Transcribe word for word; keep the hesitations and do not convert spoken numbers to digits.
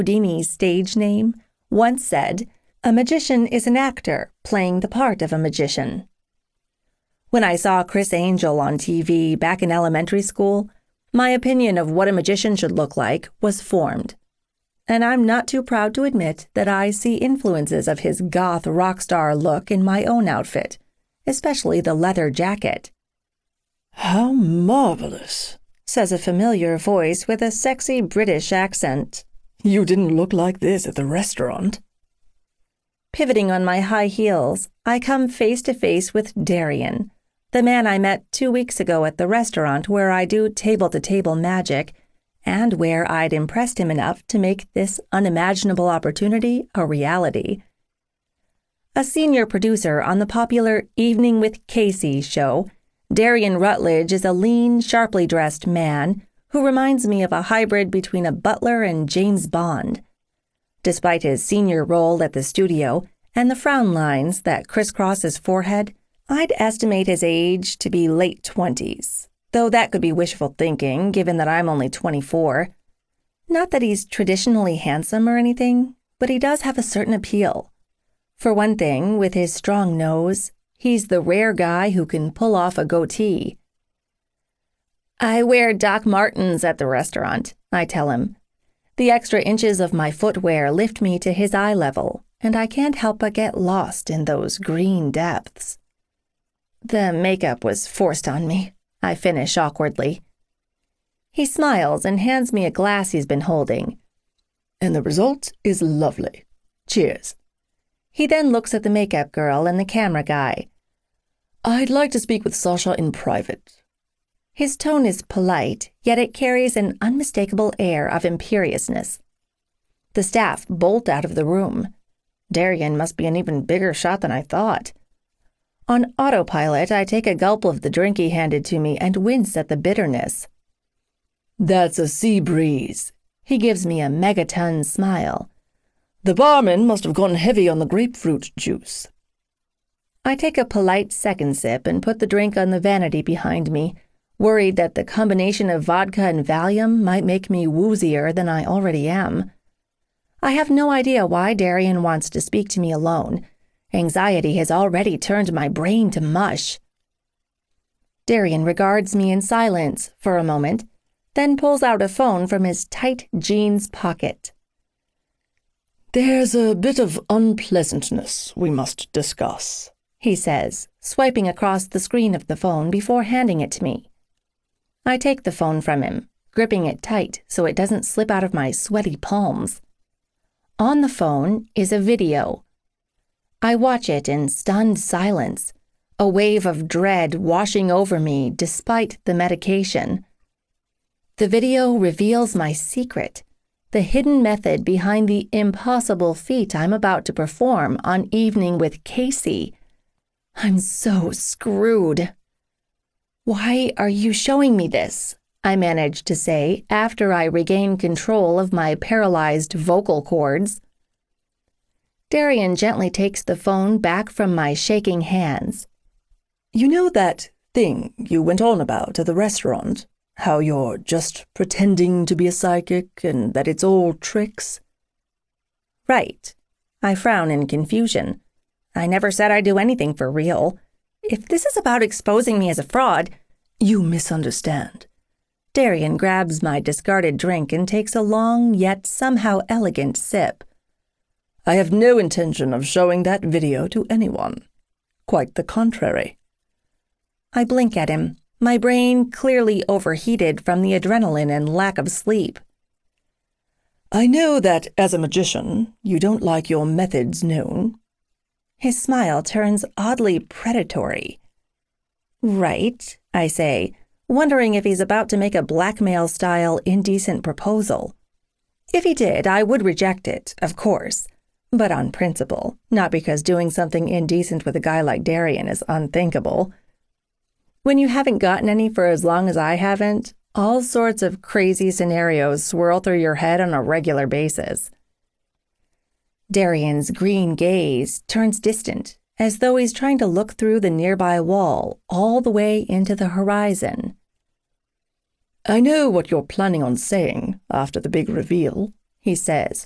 Houdini's stage name, once said, "A magician is an actor playing the part of a magician." When I saw Criss Angel on T V back in elementary school, my opinion of what a magician should look like was formed. And I'm not too proud to admit that I see influences of his goth rock star look in my own outfit, especially the leather jacket. "How marvelous," says a familiar voice with a sexy British accent. "You didn't look like this at the restaurant." Pivoting on my high heels, I come face to face with Darian, the man I met two weeks ago at the restaurant where I do table-to-table magic, and where I'd impressed him enough to make this unimaginable opportunity a reality. A senior producer on the popular Evening with Casey show, Darian Rutledge is a lean, sharply dressed man who reminds me of a hybrid between a butler and James Bond. Despite his senior role at the studio and the frown lines that crisscross his forehead, I'd estimate his age to be late twenties, though that could be wishful thinking given that I'm only twenty-four. Not that he's traditionally handsome or anything, but he does have a certain appeal. For one thing, with his strong nose, he's the rare guy who can pull off a goatee. "I wear Doc Martens at the restaurant," I tell him. The extra inches of my footwear lift me to his eye level, and I can't help but get lost in those green depths. "The makeup was forced on me," I finish awkwardly. He smiles and hands me a glass he's been holding. "And the result is lovely. Cheers." He then looks at the makeup girl and the camera guy. "I'd like to speak with Sasha in private." His tone is polite, yet it carries an unmistakable air of imperiousness. The staff bolt out of the room. Darian must be an even bigger shot than I thought. On autopilot, I take a gulp of the drink he handed to me and wince at the bitterness. "That's a sea breeze." He gives me a megaton smile. "The barman must have gone heavy on the grapefruit juice." I take a polite second sip and put the drink on the vanity behind me, worried that the combination of vodka and Valium might make me woozier than I already am. I have no idea why Darian wants to speak to me alone. Anxiety has already turned my brain to mush. Darian regards me in silence for a moment, then pulls out a phone from his tight jeans pocket. "There's a bit of unpleasantness we must discuss," he says, swiping across the screen of the phone before handing it to me. I take the phone from him, gripping it tight so it doesn't slip out of my sweaty palms. On the phone is a video. I watch it in stunned silence, a wave of dread washing over me despite the medication. The video reveals my secret, the hidden method behind the impossible feat I'm about to perform on Evening with Casey. I'm so screwed. "Why are you showing me this?" I manage to say after I regain control of my paralyzed vocal cords. Darian gently takes the phone back from my shaking hands. "You know that thing you went on about at the restaurant? How you're just pretending to be a psychic and that it's all tricks?" "Right." I frown in confusion. I never said I'd do anything for real. If this is about exposing me as a fraud— "You misunderstand." Darian grabs my discarded drink and takes a long yet somehow elegant sip. "I have no intention of showing that video to anyone. Quite the contrary." I blink at him, my brain clearly overheated from the adrenaline and lack of sleep. "I know that as a magician, you don't like your methods known." His smile turns oddly predatory. "Right," I say, wondering if he's about to make a blackmail-style indecent proposal. If he did, I would reject it, of course, but on principle, not because doing something indecent with a guy like Darian is unthinkable. When you haven't gotten any for as long as I haven't, all sorts of crazy scenarios swirl through your head on a regular basis. Darian's green gaze turns distant, as though he's trying to look through the nearby wall all the way into the horizon. "I know what you're planning on saying after the big reveal," he says,